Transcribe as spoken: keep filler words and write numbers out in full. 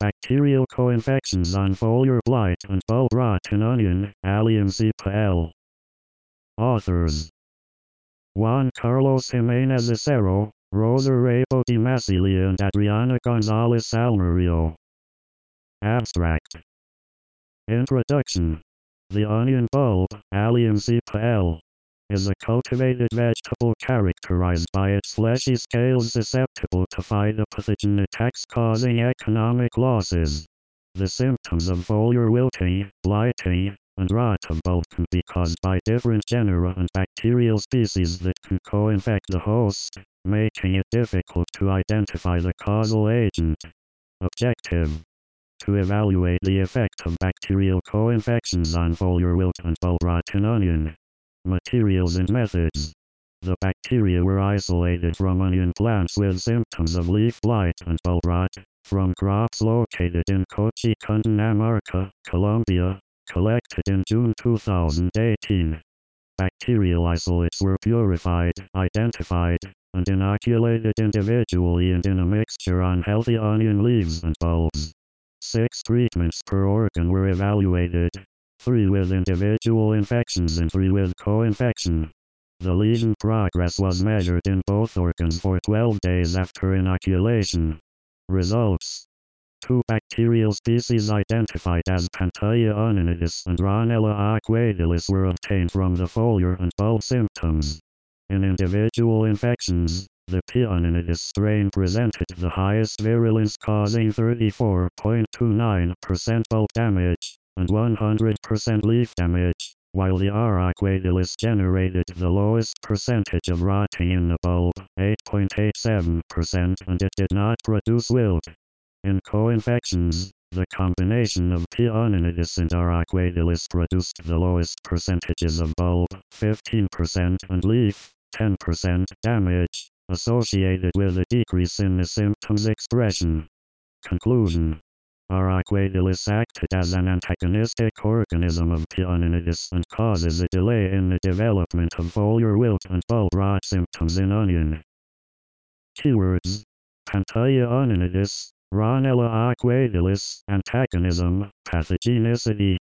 Bacterial co-infections on foliar blight and bulb rot in onion, Allium cepa L. Authors: Juan Carlos Jimenez Acero, Rosa Rabo de Massilia and Adriana Gonzalez Almerio. Abstract. Introduction. The onion bulb, Allium cepa L, is a cultivated vegetable characterized by its fleshy scales susceptible to phytopathogen attacks causing economic losses. The symptoms of foliar wilting, blighting, and rot of bulb can be caused by different genera and bacterial species that can co-infect the host, making it difficult to identify the causal agent. Objective: to evaluate the effect of bacterial co-infections on foliar wilt and bulb rot in onion. Materials and methods. The bacteria were isolated from onion plants with symptoms of leaf blight and bulb rot, from crops located in Cochi, Cundinamarca, Colombia, collected in June two thousand eighteen. Bacterial isolates were purified, identified, and inoculated individually and in a mixture on healthy onion leaves and bulbs. Six treatments per organ were evaluated, three with individual infections and three with co-infection. The lesion progress was measured in both organs for twelve days after inoculation. Results: two bacterial species identified as Panthaea oninetis and Rhanella aquatilis were obtained from the foliar and bulb symptoms. In individual infections, the P. oninetis strain presented the highest virulence, causing thirty-four point two nine percent bulb damage and one hundred percent leaf damage, while the R. aquatilis generated the lowest percentage of rotting in the bulb, eight point eight seven percent, and it did not produce wilt. In co-infections, the combination of P. oninetis and R. aquatilis produced the lowest percentages of bulb, fifteen percent, and leaf, ten percent, damage, associated with a decrease in the symptoms expression. Conclusion: R. aquatilis acted as an antagonistic organism of P. oninetis and causes a delay in the development of foliar wilt and bulb rot symptoms in onion. Keywords: Panthaea oninetis, Rhanella aquatilis, antagonism, pathogenicity.